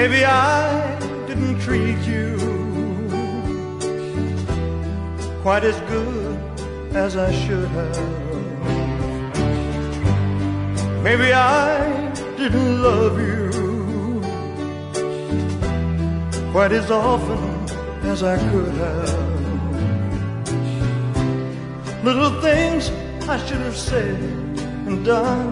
Maybe I didn't treat you quite as good as I should have. Maybe I didn't love you quite as often as I could have. Little things I should have said and done,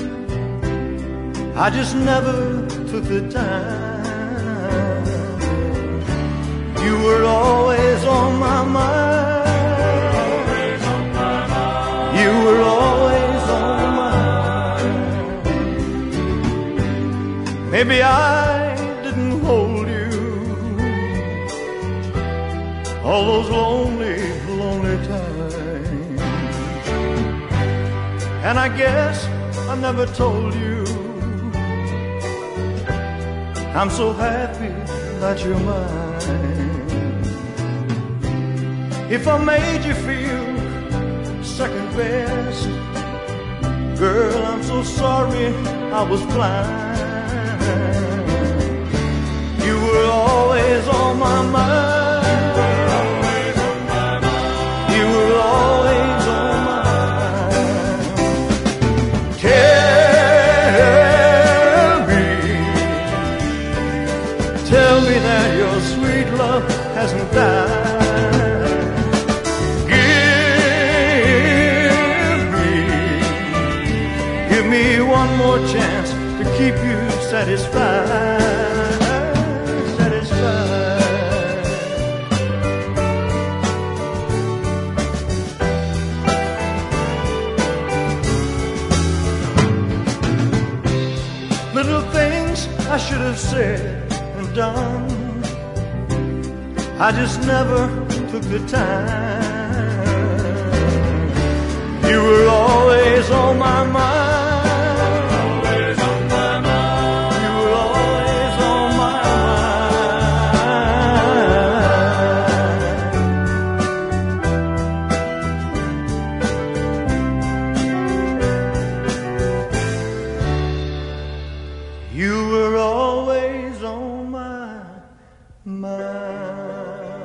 I just never took the time. You were always on my mind. You were always on my mind. Maybe I didn't hold you all those lonely, lonely times. And I guess I never told you I'm so happy that you're mine. If I made you feel second best, girl, I'm so sorry I was blind. You were always on my mind. You were always on my mind. Tell me that your sweet love hasn't died. Give me one more chance to keep you satisfied. Satisfied. Little things I should have said and done, I just never took the time. You were always on my mind. Always on my mind. You were always on my mind. You were always on my mind.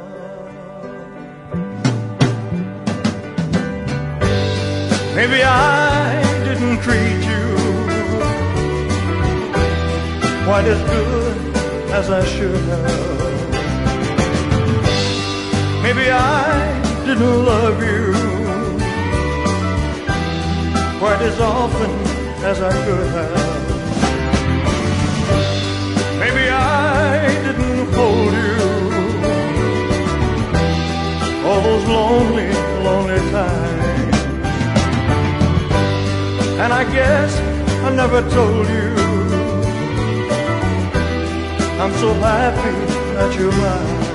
Maybe I didn't treat you quite as good as I should have. Maybe I didn't love you quite as often as I could have. Maybe I didn't hold you all those lonely, lonely times. And I guess I never told you I'm so happy that you're mine.